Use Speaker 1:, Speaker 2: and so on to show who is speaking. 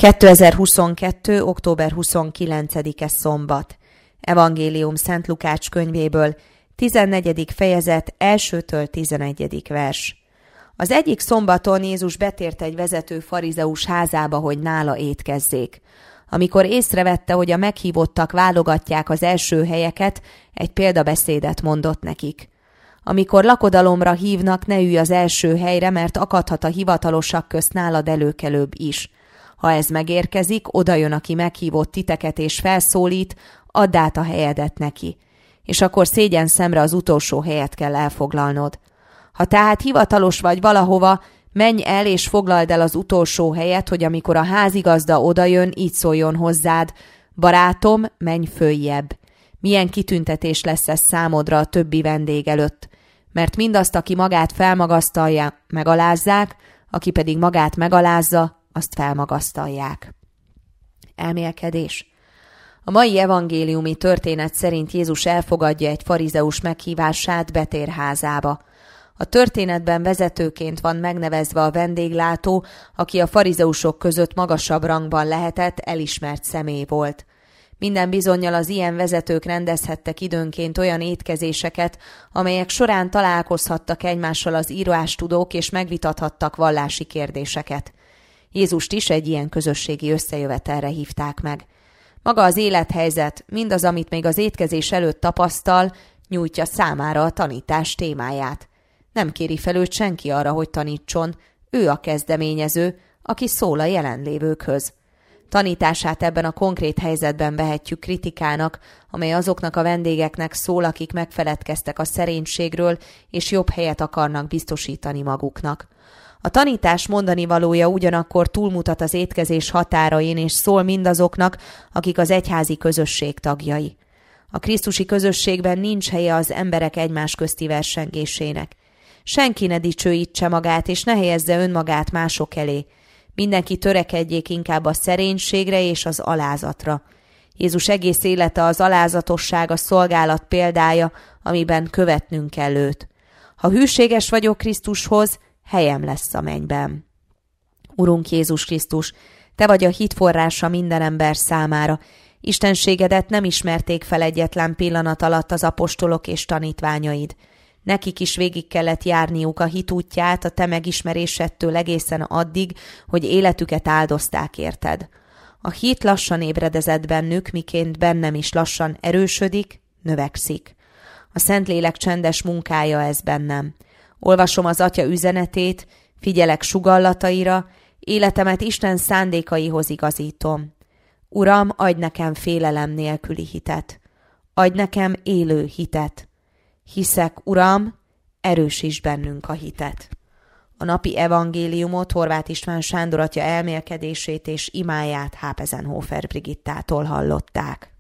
Speaker 1: 2022. október 29-e szombat. Evangélium Szent Lukács könyvéből, 14. fejezet, 1-től 11. vers. Az egyik szombaton Jézus betért egy vezető farizeus házába, hogy nála étkezzék. Amikor észrevette, hogy a meghívottak válogatják az első helyeket, egy példabeszédet mondott nekik. Amikor lakodalomra hívnak, ne ülj az első helyre, mert akadhat a hivatalosak közt nálad előkelőbb is. Ha ez megérkezik, odajön, aki meghívott titeket és felszólít, add át a helyedet neki. És akkor szégyen szemre az utolsó helyet kell elfoglalnod. Ha tehát hivatalos vagy valahova, menj el és foglald el az utolsó helyet, hogy amikor a házigazda odajön, így szóljon hozzád: barátom, menj följebb. Milyen kitüntetés lesz ez számodra a többi vendég előtt, mert mindazt, aki magát felmagasztalja, megalázzák, aki pedig magát megalázza, azt felmagasztalják. Elmélkedés. A mai evangéliumi történet szerint Jézus elfogadja egy farizeus meghívását Betér házába. A történetben vezetőként van megnevezve a vendéglátó, aki a farizeusok között magasabb rangban lehetett, elismert személy volt. Minden bizonnyal az ilyen vezetők rendezhettek időnként olyan étkezéseket, amelyek során találkozhattak egymással az írástudók és megvitathattak vallási kérdéseket. Jézust is egy ilyen közösségi összejövetelre hívták meg. Maga az élethelyzet, mindaz, amit még az étkezés előtt tapasztal, nyújtja számára a tanítás témáját. Nem kéri fel őt senki arra, hogy tanítson, ő a kezdeményező, aki szól a jelenlévőkhöz. Tanítását ebben a konkrét helyzetben vehetjük kritikának, amely azoknak a vendégeknek szól, akik megfeledkeztek a szerénységről, és jobb helyet akarnak biztosítani maguknak. A tanítás mondani valója ugyanakkor túlmutat az étkezés határain, és szól mindazoknak, akik az egyházi közösség tagjai. A krisztusi közösségben nincs helye az emberek egymás közti versengésének. Senki ne dicsőítse magát, és ne helyezze önmagát mások elé. Mindenki törekedjék inkább a szerénységre és az alázatra. Jézus egész élete az alázatosság, a szolgálat példája, amiben követnünk kell őt. Ha hűséges vagyok Krisztushoz, helyem lesz a mennyben. Urunk Jézus Krisztus, Te vagy a hit forrása minden ember számára. Istenségedet nem ismerték fel egyetlen pillanat alatt az apostolok és tanítványaid. Nekik is végig kellett járniuk a hit útját a Te megismerésedtől egészen addig, hogy életüket áldozták érted. A hit lassan ébredezett bennük, miként bennem is lassan erősödik, növekszik. A Szentlélek csendes munkája ez bennem. Olvasom az Atya üzenetét, figyelek sugallataira, életemet Isten szándékaihoz igazítom. Uram, adj nekem félelem nélküli hitet. Adj nekem élő hitet. Hiszek, Uram, erősíts bennünk a hitet. A napi evangéliumot Horváth István Sándor atya elmélkedését és imáját Hápezenhofer Brigittától hallották.